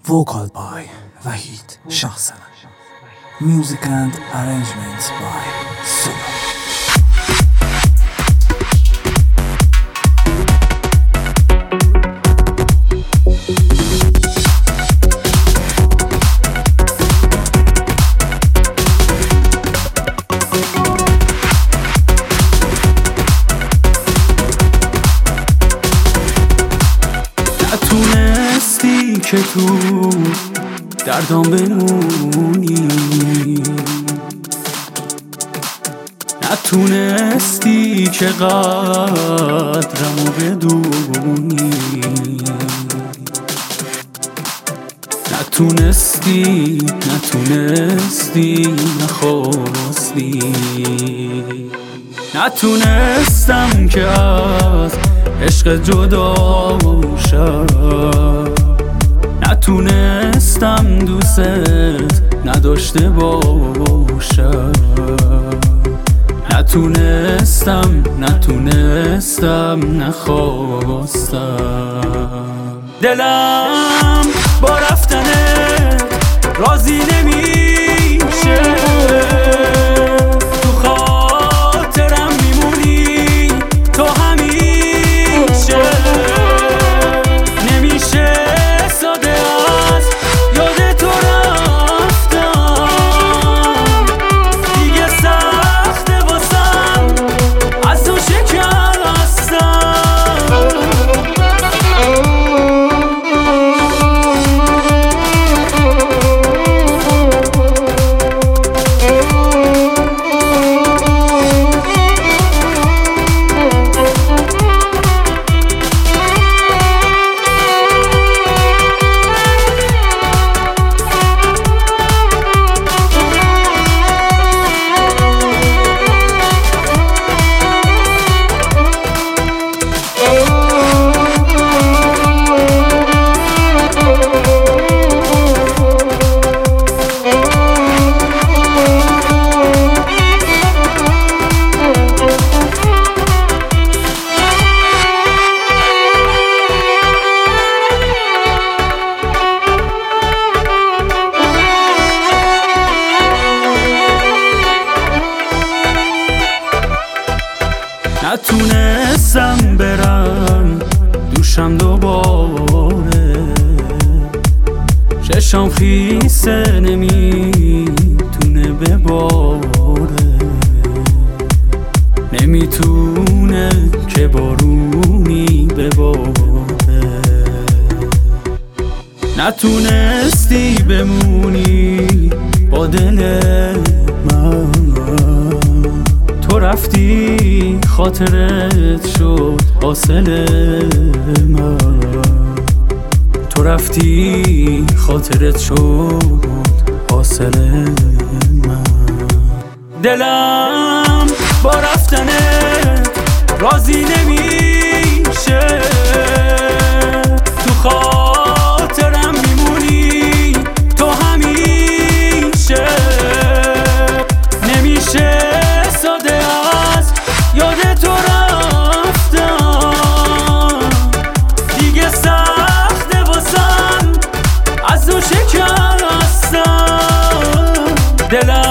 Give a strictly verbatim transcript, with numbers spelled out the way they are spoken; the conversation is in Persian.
Vocal by Wahid Shahsalan. Music and arrangements by Suno. نتونستی که تو دردام بمونی، نتونستی که قدرمو بدونی، نتونستی نتونستی نخواستی، نتونستم که از عشق جدا شم، نتونستم دوست نداشته باشم، نتونستم نتونستم نخواستم. دلم با رفتنت راضی نمیشه، تو خاطرم میمونی تو همیشه، نمیشه ساده از یاد تو رفتم، دیگه سخته واسم از تو شکستم. نتونستم برم دوشم دوباره، چشام خیسه نمیتونه بباره، نمیتونه که بارونی بباره، نتونستی بمونی با دل من، تو رفتی خاطرت شد حاصل من، تو رفتی خاطرت شد حاصل من. دلم با رفتنت راضی نمیشه، تو خاطرم میمونی تو همیشه، نمیشه ساده از یاد تو رفتم، دیگه سخته واسم از تو شکستم. دلم